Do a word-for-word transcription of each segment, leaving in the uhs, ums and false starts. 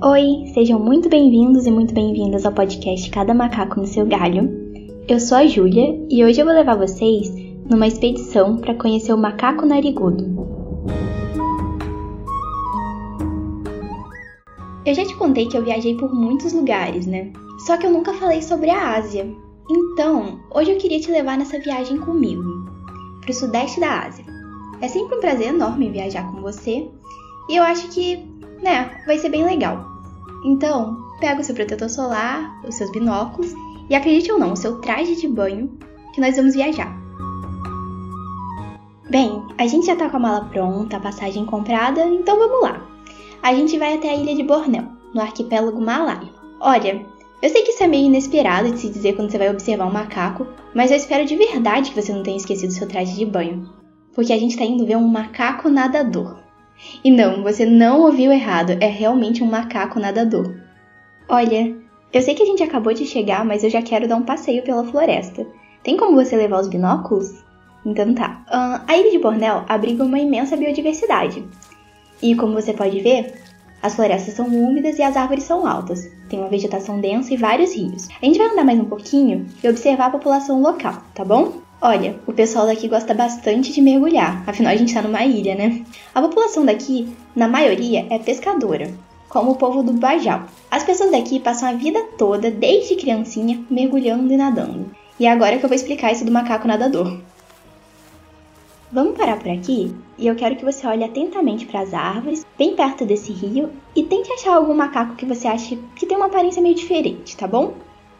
Oi, sejam muito bem-vindos e muito bem-vindas ao podcast Cada Macaco no Seu Galho. Eu sou a Júlia e hoje eu vou levar vocês numa expedição para conhecer o macaco narigudo. Eu já te contei que eu viajei por muitos lugares, né? Só que eu nunca falei sobre a Ásia. Então, hoje eu queria te levar nessa viagem comigo, para o sudeste da Ásia. É sempre um prazer enorme viajar com você e eu acho que, né, vai ser bem legal. Então, pega o seu protetor solar, os seus binóculos e, acredite ou não, o seu traje de banho, que nós vamos viajar. Bem, a gente já tá com a mala pronta, a passagem comprada, então vamos lá. A gente vai até a ilha de Bornéu, no arquipélago Malaio. Olha, eu sei que isso é meio inesperado de se dizer quando você vai observar um macaco, mas eu espero de verdade que você não tenha esquecido seu traje de banho, porque a gente tá indo ver um macaco nadador. E não, você não ouviu errado, é realmente um macaco nadador. Olha, eu sei que a gente acabou de chegar, mas eu já quero dar um passeio pela floresta. Tem como você levar os binóculos? Então tá. Uh, a ilha de Bornéu abriga uma imensa biodiversidade. E como você pode ver, as florestas são úmidas e as árvores são altas. Tem uma vegetação densa e vários rios. A gente vai andar mais um pouquinho e observar a população local, tá bom? Olha, o pessoal daqui gosta bastante de mergulhar, afinal a gente tá numa ilha, né? A população daqui, na maioria, é pescadora, como o povo do Bajau. As pessoas daqui passam a vida toda, desde criancinha, mergulhando e nadando. E é agora que eu vou explicar isso do macaco nadador. Vamos parar por aqui e eu quero que você olhe atentamente para as árvores, bem perto desse rio, e tente achar algum macaco que você ache que tem uma aparência meio diferente, tá bom?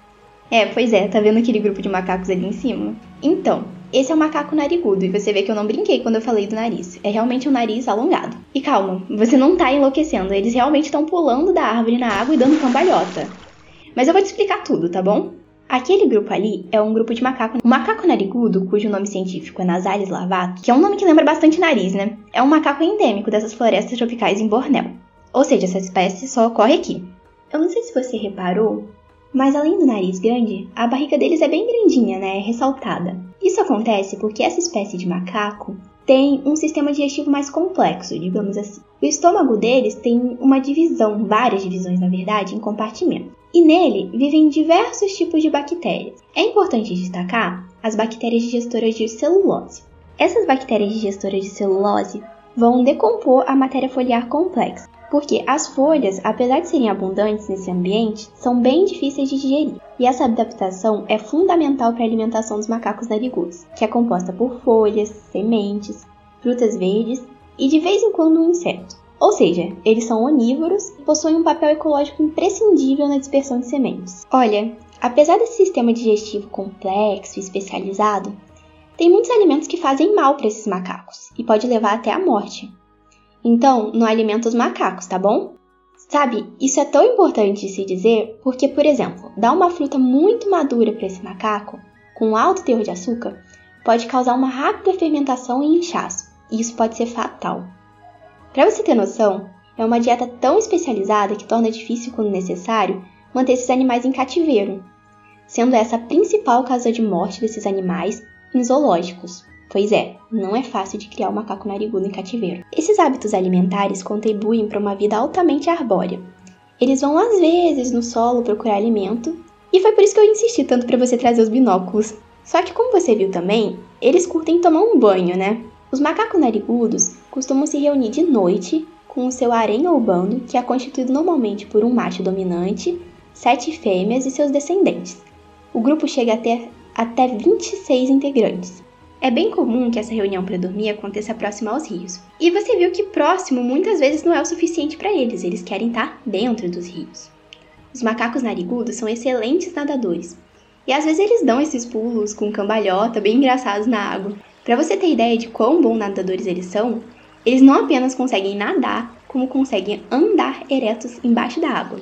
É, pois é, tá vendo aquele grupo de macacos ali em cima? Então, esse é o macaco narigudo, e você vê que eu não brinquei quando eu falei do nariz. É realmente um nariz alongado. E calma, você não tá enlouquecendo, eles realmente estão pulando da árvore na água e dando cambalhota. Mas eu vou te explicar tudo, tá bom? Aquele grupo ali é um grupo de macaco. O macaco narigudo, cujo nome científico é Nasalis lavato, que é um nome que lembra bastante nariz, né? É um macaco endêmico dessas florestas tropicais em Bornéu. Ou seja, essa espécie só ocorre aqui. Eu não sei se você reparou, mas além do nariz grande, a barriga deles é bem grandinha, né? É ressaltada. Isso acontece porque essa espécie de macaco tem um sistema digestivo mais complexo, digamos assim. O estômago deles tem uma divisão, várias divisões na verdade, em compartimentos. E nele vivem diversos tipos de bactérias. É importante destacar as bactérias digestoras de celulose. Essas bactérias digestoras de celulose vão decompor a matéria foliar complexa, porque as folhas, apesar de serem abundantes nesse ambiente, são bem difíceis de digerir. E essa adaptação é fundamental para a alimentação dos macacos narigudos, que é composta por folhas, sementes, frutas verdes e de vez em quando um inseto. Ou seja, eles são onívoros e possuem um papel ecológico imprescindível na dispersão de sementes. Olha, apesar desse sistema digestivo complexo e especializado, tem muitos alimentos que fazem mal para esses macacos e pode levar até à morte. Então, não alimenta os macacos, tá bom? Sabe, isso é tão importante de se dizer porque, por exemplo, dar uma fruta muito madura para esse macaco, com alto teor de açúcar, pode causar uma rápida fermentação e inchaço, e isso pode ser fatal. Para você ter noção, é uma dieta tão especializada que torna difícil, quando necessário, manter esses animais em cativeiro, sendo essa a principal causa de morte desses animais em zoológicos. Pois é, não é fácil de criar um macaco narigudo em cativeiro. Esses hábitos alimentares contribuem para uma vida altamente arbórea. Eles vão às vezes no solo procurar alimento, e foi por isso que eu insisti tanto para você trazer os binóculos. Só que como você viu também, eles curtem tomar um banho, né? Os macacos narigudos costumam se reunir de noite com o seu harém ou bando, que é constituído normalmente por um macho dominante, sete fêmeas e seus descendentes. O grupo chega a ter até vinte e seis integrantes. É bem comum que essa reunião para dormir aconteça próximo aos rios. E você viu que próximo muitas vezes não é o suficiente para eles, eles querem estar dentro dos rios. Os macacos narigudos são excelentes nadadores. E às vezes eles dão esses pulos com cambalhota bem engraçados na água. Para você ter ideia de quão bons nadadores eles são, eles não apenas conseguem nadar, como conseguem andar eretos embaixo da água.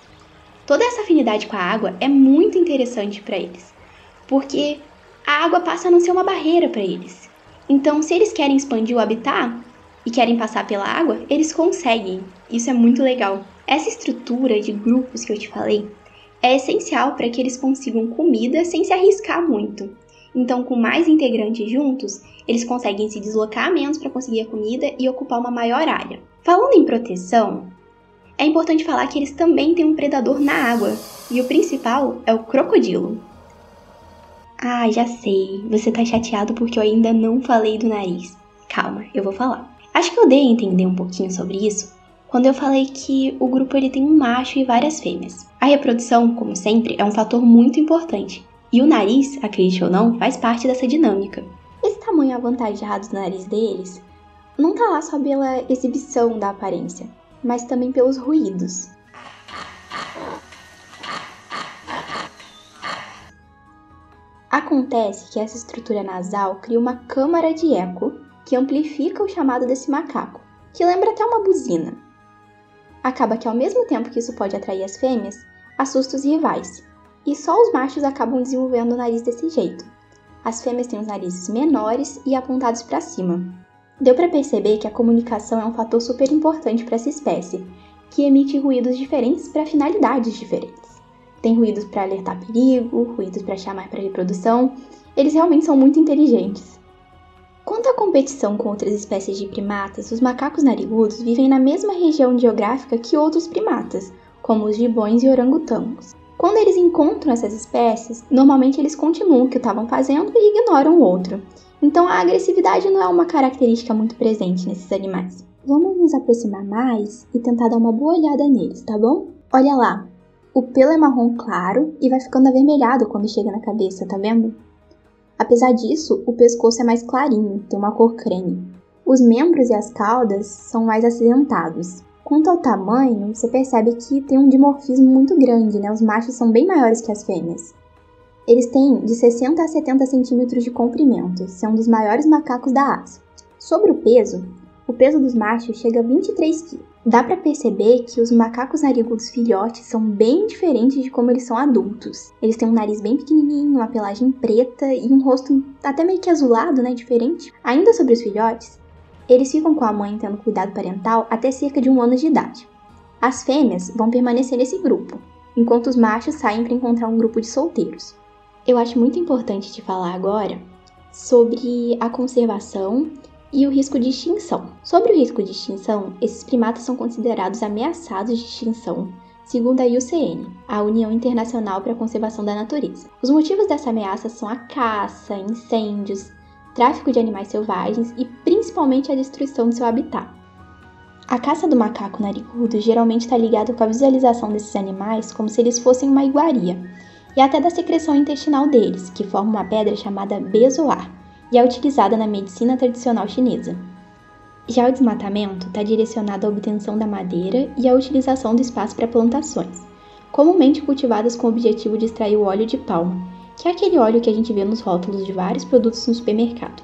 Toda essa afinidade com a água é muito interessante para eles, porque a água passa a não ser uma barreira para eles. Então, se eles querem expandir o habitat e querem passar pela água, eles conseguem. Isso é muito legal. Essa estrutura de grupos que eu te falei é essencial para que eles consigam comida sem se arriscar muito. Então, com mais integrantes juntos, eles conseguem se deslocar menos para conseguir a comida e ocupar uma maior área. Falando em proteção, É importante falar que eles também têm um predador na água, e o principal é o crocodilo. Ah, já sei, você tá chateado porque eu ainda não falei do nariz. Calma, eu vou falar. Acho que eu dei a entender um pouquinho sobre isso quando eu falei que o grupo ele tem um macho e várias fêmeas. A reprodução, como sempre, é um fator muito importante, e o nariz, acredite ou não, faz parte dessa dinâmica. Esse tamanho avantajado do nariz deles não tá lá só pela exibição da aparência, mas também pelos ruídos. Acontece que essa estrutura nasal cria uma câmara de eco que amplifica o chamado desse macaco, que lembra até uma buzina. Acaba que ao mesmo tempo que isso pode atrair as fêmeas, assusta os rivais, e só os machos acabam desenvolvendo o nariz desse jeito. As fêmeas têm os narizes menores e apontados para cima. Deu para perceber que a comunicação é um fator super importante para essa espécie, que emite ruídos diferentes para finalidades diferentes. Tem ruídos para alertar perigo, ruídos para chamar para reprodução. Eles realmente são muito inteligentes. Quanto à competição com outras espécies de primatas, os macacos narigudos vivem na mesma região geográfica que outros primatas, como os gibões e orangotangos. Quando eles encontram essas espécies, normalmente eles continuam o que estavam fazendo e ignoram o outro. Então a agressividade não é uma característica muito presente nesses animais. Vamos nos aproximar mais e tentar dar uma boa olhada neles, tá bom? Olha lá! O pelo é marrom claro e vai ficando avermelhado quando chega na cabeça, tá vendo? Apesar disso, o pescoço é mais clarinho, tem uma cor creme. Os membros e as caudas são mais acinzentados. Quanto ao tamanho, você percebe que tem um dimorfismo muito grande, né? Os machos são bem maiores que as fêmeas. Eles têm de sessenta a setenta centímetros de comprimento, são um dos maiores macacos da Ásia. Sobre o peso, o peso dos machos chega a vinte e três quilos. Dá pra perceber que os macacos narigudos filhotes são bem diferentes de como eles são adultos. Eles têm um nariz bem pequenininho, uma pelagem preta e um rosto até meio que azulado, né, diferente. Ainda sobre os filhotes, eles ficam com a mãe tendo cuidado parental até cerca de um ano de idade. As fêmeas vão permanecer nesse grupo, enquanto os machos saem para encontrar um grupo de solteiros. Eu acho muito importante te falar agora sobre a conservação e o risco de extinção. Sobre o risco de extinção, esses primatas são considerados ameaçados de extinção, segundo a I U C N, a União Internacional para a Conservação da Natureza. Os motivos dessa ameaça são a caça, incêndios, tráfico de animais selvagens e principalmente a destruição de seu habitat. A caça do macaco narigudo geralmente está ligada com a visualização desses animais como se eles fossem uma iguaria, e até da secreção intestinal deles, que forma uma pedra chamada bezoar, e é utilizada na medicina tradicional chinesa. Já o desmatamento está direcionado à obtenção da madeira e à utilização do espaço para plantações, comumente cultivadas com o objetivo de extrair o óleo de palma, que é aquele óleo que a gente vê nos rótulos de vários produtos no supermercado.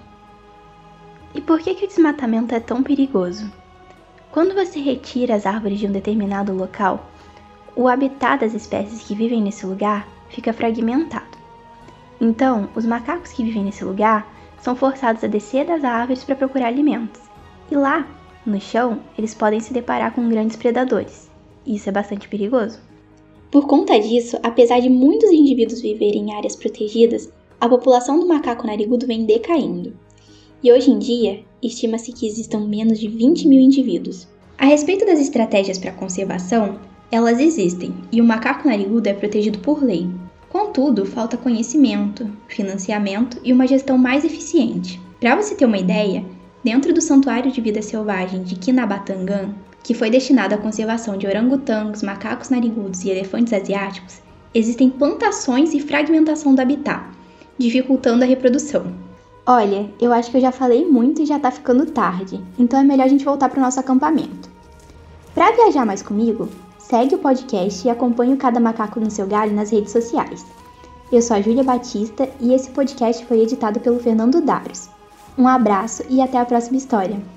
E por que que o desmatamento é tão perigoso? Quando você retira as árvores de um determinado local, o habitat das espécies que vivem nesse lugar fica fragmentado. Então, os macacos que vivem nesse lugar são forçados a descer das árvores para procurar alimentos. E lá, no chão, eles podem se deparar com grandes predadores. E isso é bastante perigoso. Por conta disso, apesar de muitos indivíduos viverem em áreas protegidas, a população do macaco narigudo vem decaindo. E hoje em dia, estima-se que existam menos de vinte mil indivíduos. A respeito das estratégias para conservação, elas existem, e o macaco narigudo é protegido por lei. Contudo, falta conhecimento, financiamento e uma gestão mais eficiente. Para você ter uma ideia, dentro do Santuário de Vida Selvagem de Kinabatangan, que foi destinado à conservação de orangotangos, macacos narigudos e elefantes asiáticos, existem plantações e fragmentação do habitat, dificultando a reprodução. Olha, eu acho que eu já falei muito e já tá ficando tarde, então é melhor a gente voltar para o nosso acampamento. Para viajar mais comigo, segue o podcast e acompanhe o Cada Macaco no Seu Galho nas redes sociais. Eu sou a Júlia Batista e esse podcast foi editado pelo Fernando Daros. Um abraço e até a próxima história!